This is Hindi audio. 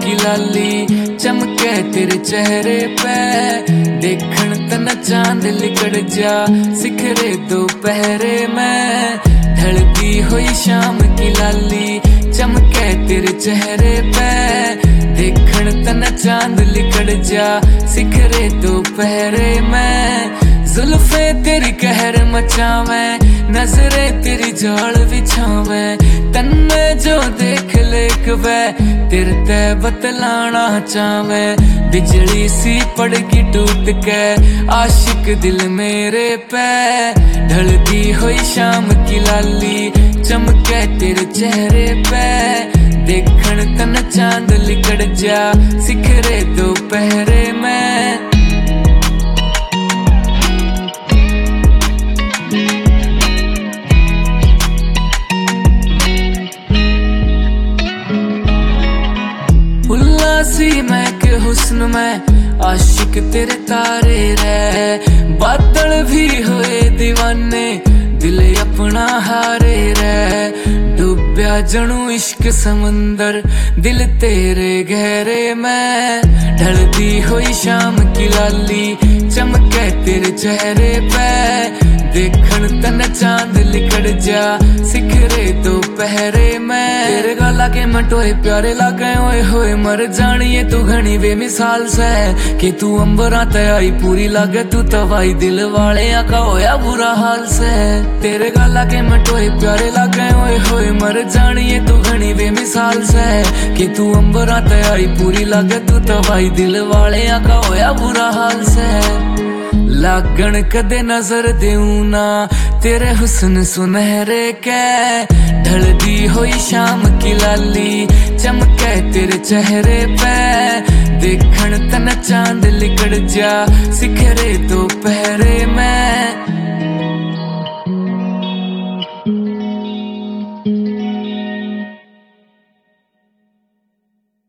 की लाली चमके तेरे चेहरे पे, देखण तना चांद लिकड़ जा सिखरे दोपहरे में। ढलती हुई शाम की लाली चमके तेरे चेहरे पे, देखण तना चांद लिकड़ जा सिखरे दोपहरे में। जुल्फे तेरी कहर मचावे, नजरे तेरी जाल बिछावे, तन में जो देख लेक वे तेरे ते बतलाना चावे। बिजली सी पड़गी टूट के आशिक दिल मेरे पे, ढलती हुई शाम की लाली चमके तेरे चेहरे पे, देखण तन चांद लिकड़ जा सिखरे दोपहरे में। उल्लासी मैं के हुस्न में आशिक तेरे तारे रे, बादल भी हुए दीवाने दिल अपना हारे रे। डूबया जणू इश्क समंदर दिल तेरे गहरे में, ढलती हुई शाम की लाली चमके तेरे चेहरे पे, देखण तन चांद लिकड़ जा सिखरे दोपहरे में। तेरे गला के मटोए प्यारे लागे ओए होए मर जानिए तू घनी बेमिसाल से, कि तू अंबरा ते आई पूरी लागे तू तवाई दिल वाले आका होया बुरा हाल से। तेरे गला के मटोए प्यारे लागे ओए होए मर जानिए तू घनी बेमिसाल से, कि तू अंबरा ते आई पूरी लागे तू तवाई दिल वाले आका होया बुरा हाल से। लागण कदे नजर देऊं ना तेरे हुस्न सुनहरे के, ढलती हुई शाम की लाली चमके तेरे चेहरे पे, देखण तन चांद लिकड़ जा सिखरे दोपहरे में।